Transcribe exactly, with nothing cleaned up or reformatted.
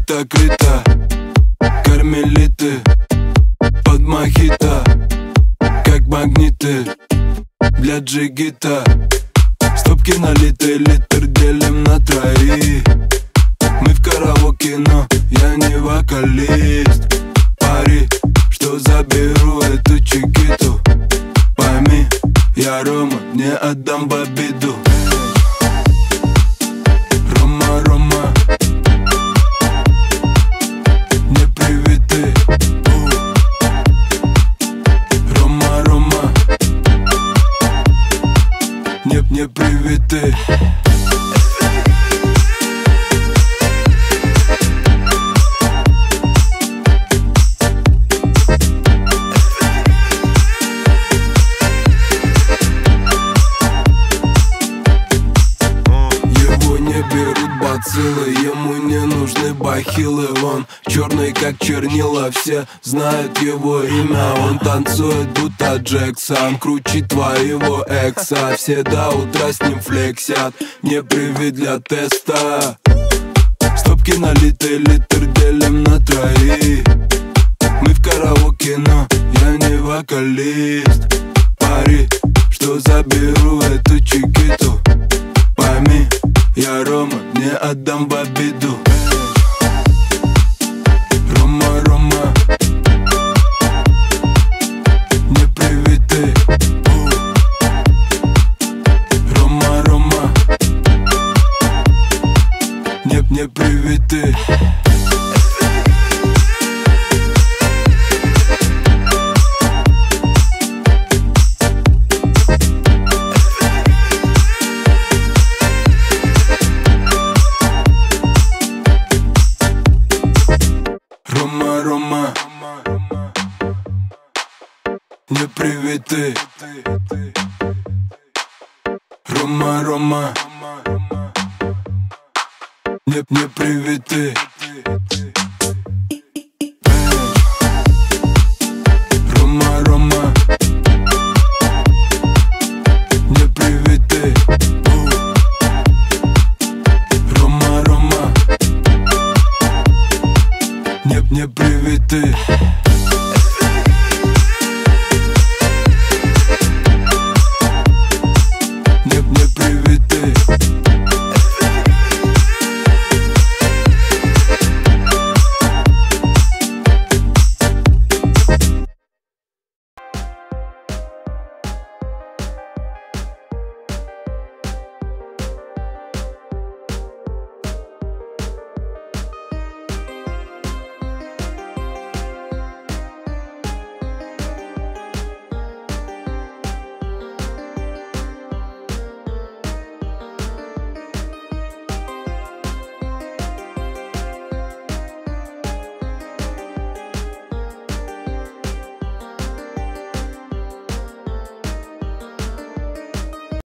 Крита, крита, кармелиты под мохито, как магниты для джигита. Стопки налиты, литр делим на троих. Мы в караоке, но я не вокалист. Пари, что заберу эту чикиту. Пойми, я Рома, не отдам в обиду. Рома, Рома, не привиты. Рома, Рома, не, не привиты. Ему не нужны бахилы. Он черный как чернила, все знают его имя. Он танцует будто Джексон, круче твоего экса. Все до утра с ним флексят, не привет для теста. Стопки налиты, литр делим на троих. Мы в караоке, но я не вокалист. Пари, что заберу эту чикиту. Пойми, я Рома, не отдам в обиду. Рома, Рома, не привиты. Рома, Рома, не, не привиты. Рома, Рома, не привиты. Рома, Рома, не, не привиты. Рома, Рома, не привиты. Рома, Рома, не, не привиты.